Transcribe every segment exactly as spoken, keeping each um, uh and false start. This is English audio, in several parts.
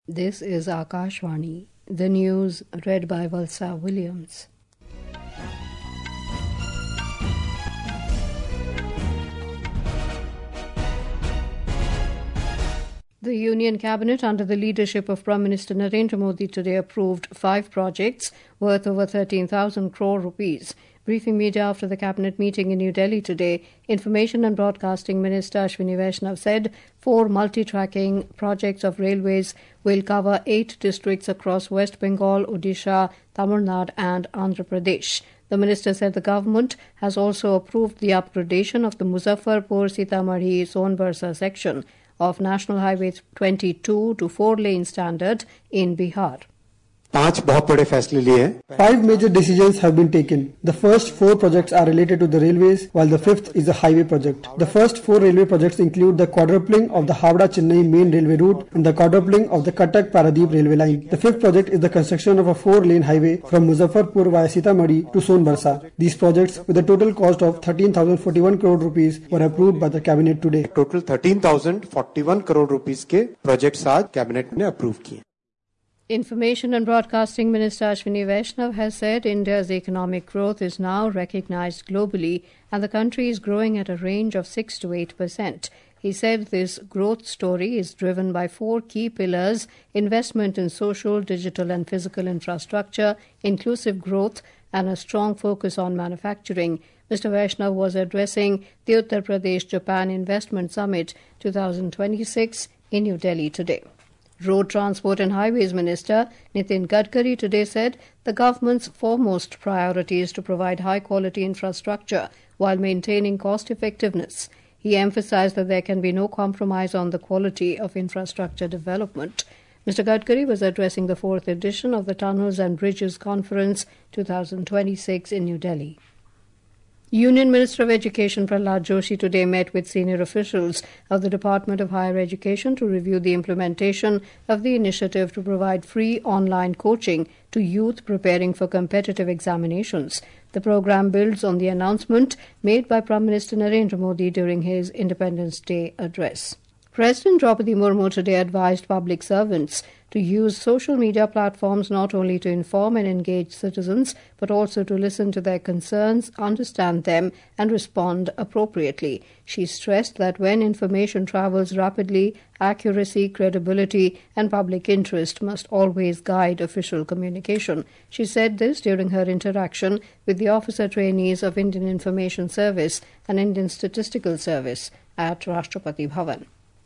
This is Akashvani, the news read by Valsa Williams. The Union Cabinet, under the leadership of Prime Minister Narendra Modi, today approved five projects worth over thirteen thousand crore rupees. Briefing media after the Cabinet meeting in New Delhi today, Information and Broadcasting Minister Ashwini Vaishnav said four multi-tracking projects of railways will cover eight districts across West Bengal, Odisha, Tamil Nadu and Andhra Pradesh. The minister said the government has also approved the upgradation of the Muzaffarpur-Sitamarhi-Sonbarsa section of National Highway twenty-two to four-lane standard in Bihar. पांच बहुत बड़े फैसले लिए हैं. Five major decisions have been taken. The first four projects are related to the railways, while the fifth is a highway project. The first four railway projects include the quadrupling of the Howrah-Chennai main railway route and the quadrupling of the Cuttack-Paradeep railway line. The fifth project is the construction of a four-lane highway from Muzaffarpur via Sitamarhi to Sonbarsa. These projects, with a total cost of thirteen thousand forty-one crore rupees, were approved by the cabinet today. Total thirteen thousand forty-one crore rupees के projects आज cabinet ने approve किए. Information and Broadcasting Minister Ashwini Vaishnav has said India's economic growth is now recognized globally and the country is growing at a range of six to eight percent. He said this growth story is driven by four key pillars: investment in social, digital and physical infrastructure, inclusive growth and a strong focus on manufacturing. Mister Vaishnav was addressing the Uttar Pradesh-Japan Investment Summit twenty twenty-six in New Delhi today. Road Transport and Highways Minister Nitin Gadkari today said the government's foremost priority is to provide high-quality infrastructure while maintaining cost-effectiveness. He emphasized that there can be no compromise on the quality of infrastructure development. Mister Gadkari was addressing the fourth edition of the Tunnels and Bridges Conference twenty twenty-six in New Delhi. Union Minister of Education Prahlad Joshi today met with senior officials of the Department of Higher Education to review the implementation of the initiative to provide free online coaching to youth preparing for competitive examinations. The program builds on the announcement made by Prime Minister Narendra Modi during his Independence Day address. President Draupadi Murmu today advised public servants to use social media platforms not only to inform and engage citizens, but also to listen to their concerns, understand them, and respond appropriately. She stressed that when information travels rapidly, accuracy, credibility, and public interest must always guide official communication. She said this during her interaction with the officer trainees of Indian Information Service and Indian Statistical Service at Rashtrapati Bhavan.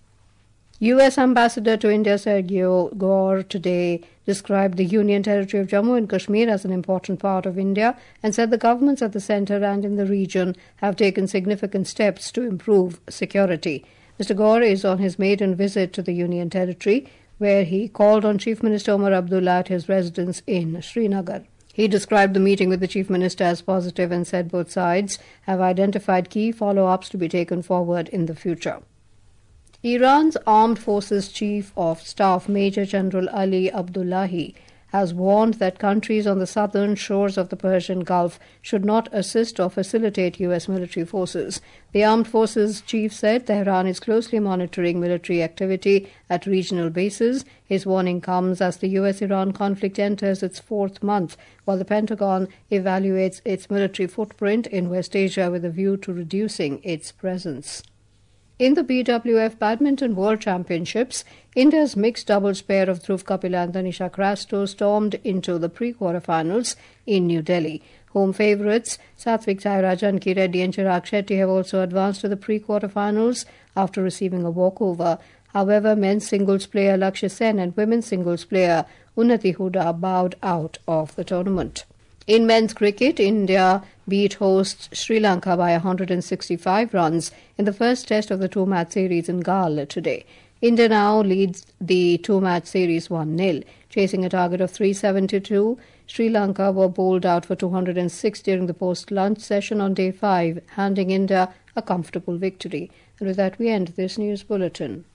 U S Ambassador to India Sergio Gore today described the Union Territory of Jammu and Kashmir as an important part of India and said the governments at the centre and in the region have taken significant steps to improve security. Mister Gore is on his maiden visit to the Union Territory, where he called on Chief Minister Omar Abdullah at his residence in Srinagar. He described the meeting with the Chief Minister as positive and said both sides have identified key follow-ups to be taken forward in the future. Iran's Armed Forces Chief of Staff Major General Ali Abdullahi has warned that countries on the southern shores of the Persian Gulf should not assist or facilitate U S military forces. The Armed Forces Chief said Tehran is closely monitoring military activity at regional bases. His warning comes as the U S Iran conflict enters its fourth month, while the Pentagon evaluates its military footprint in West Asia with a view to reducing its presence. In the B W F Badminton World Championships, India's mixed doubles pair of Dhruv Kapila and Tanisha Crasto stormed into the pre-quarterfinals in New Delhi. Home favourites Satvik Sairaj, Janki Reddy and Chirag Shetty have also advanced to the pre-quarterfinals after receiving a walkover. However, men's singles player Lakshya Sen and women's singles player Unnati Huda bowed out of the tournament. In men's cricket, India beat hosts Sri Lanka by one hundred sixty-five runs in the first test of the two-match series in Galle today. India now leads the two-match series one nil. Chasing a target of three seventy-two, Sri Lanka were bowled out for two hundred six during the post-lunch session on day five, handing India a comfortable victory. And with that, we end this news bulletin.